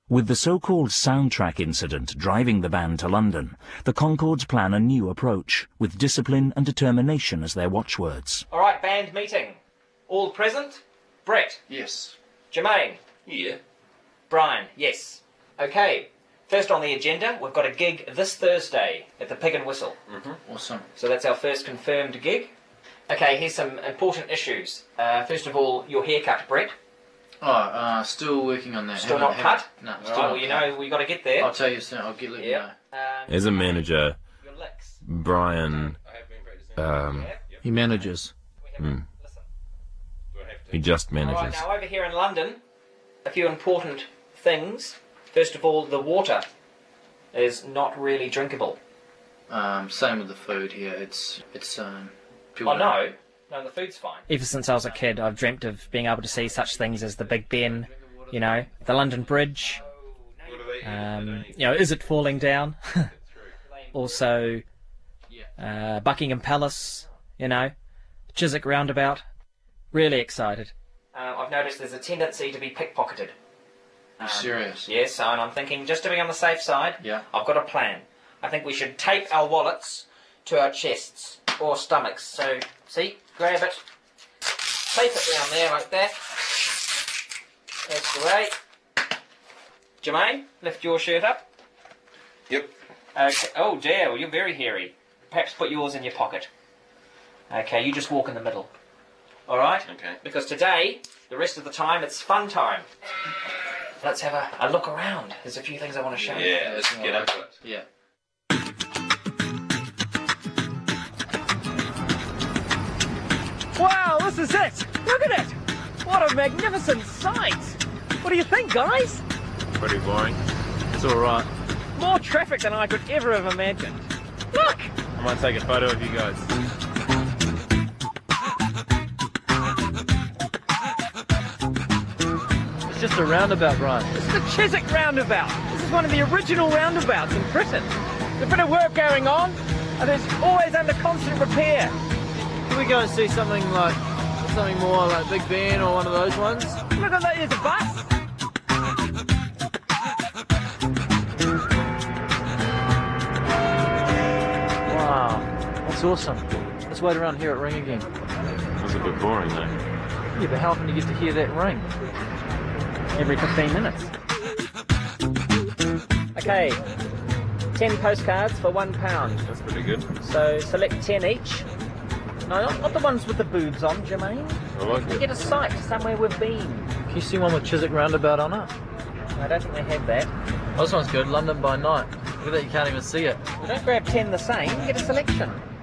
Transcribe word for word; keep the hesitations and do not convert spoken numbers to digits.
With the so-called soundtrack incident driving the band to London, the Concords plan a new approach, with discipline and determination as their watchwords. All right, band meeting. All present? Brett? Yes. Jermaine? Yeah. Brian? Yes. Okay, first on the agenda, we've got a gig this Thursday at the Pig and Whistle. Mm-hmm. Awesome. So that's our first confirmed gig. Okay, here's some important issues. Uh, first of all, your haircut, Brett. Oh, uh, still working on that. Still Haven't- not haven't- cut? No, All still right, not well, you cut. know, we got to get there. I'll tell you soon. I'll get let you know. Yep. Um, As a manager, your licks. Brian, um, He manages. hmm, he just All right, manages. now over here in London, a few important things. First of all, the water is not really drinkable. Um, same with the food here. It's it's um. people Oh, don't- no. No, the food's fine. Ever since I was a kid, I've dreamt of being able to see such things as the Big Ben, you know, the London Bridge. Um, you know, is it falling down? Also, uh, Buckingham Palace, you know, Chiswick Roundabout. Really excited. Uh, I've noticed there's a tendency to be pickpocketed. You serious? Yes, and I'm thinking, just to be on the safe side, Yeah. I've got a plan. I think we should tape our wallets to our chests or stomachs. So, see, grab it, tape it down there like that. That's the way. Jermaine, lift your shirt up. Yep. Okay. Oh dear, well, you're very hairy. Perhaps put yours in your pocket. Okay, you just walk in the middle. All right? Okay. Because today, the rest of the time, it's fun time. Let's have a, a look around. There's a few things I want to show you. Yeah. Let's get up it. Yeah. Wow, this is it! Look at it! What a magnificent sight! What do you think, guys? Pretty boring. It's alright. More traffic than I could ever have imagined. Look! I might take a photo of you guys. It's just a roundabout, Ryan. This is the Chiswick Roundabout. This is one of the original roundabouts in Britain. There's a bit of work going on, and it's always under constant repair. Can we go and see something like, something more like Big Ben or one of those ones? Look at that, there's a bus. Wow, that's awesome. Let's wait around here at Ring again. That's a bit boring though. Yeah, but how often do you get to hear that ring? Every fifteen minutes. Okay, ten postcards for one pound. That's pretty good. So select ten each. No, not, not the ones with the boobs on, Jermaine. I like it. Get a site somewhere we've been. Can you see one with Chiswick Roundabout on it? I don't think they have that. Oh, this one's good, London by night. Look at that, you can't even see it. Well, don't grab ten the same, get a selection.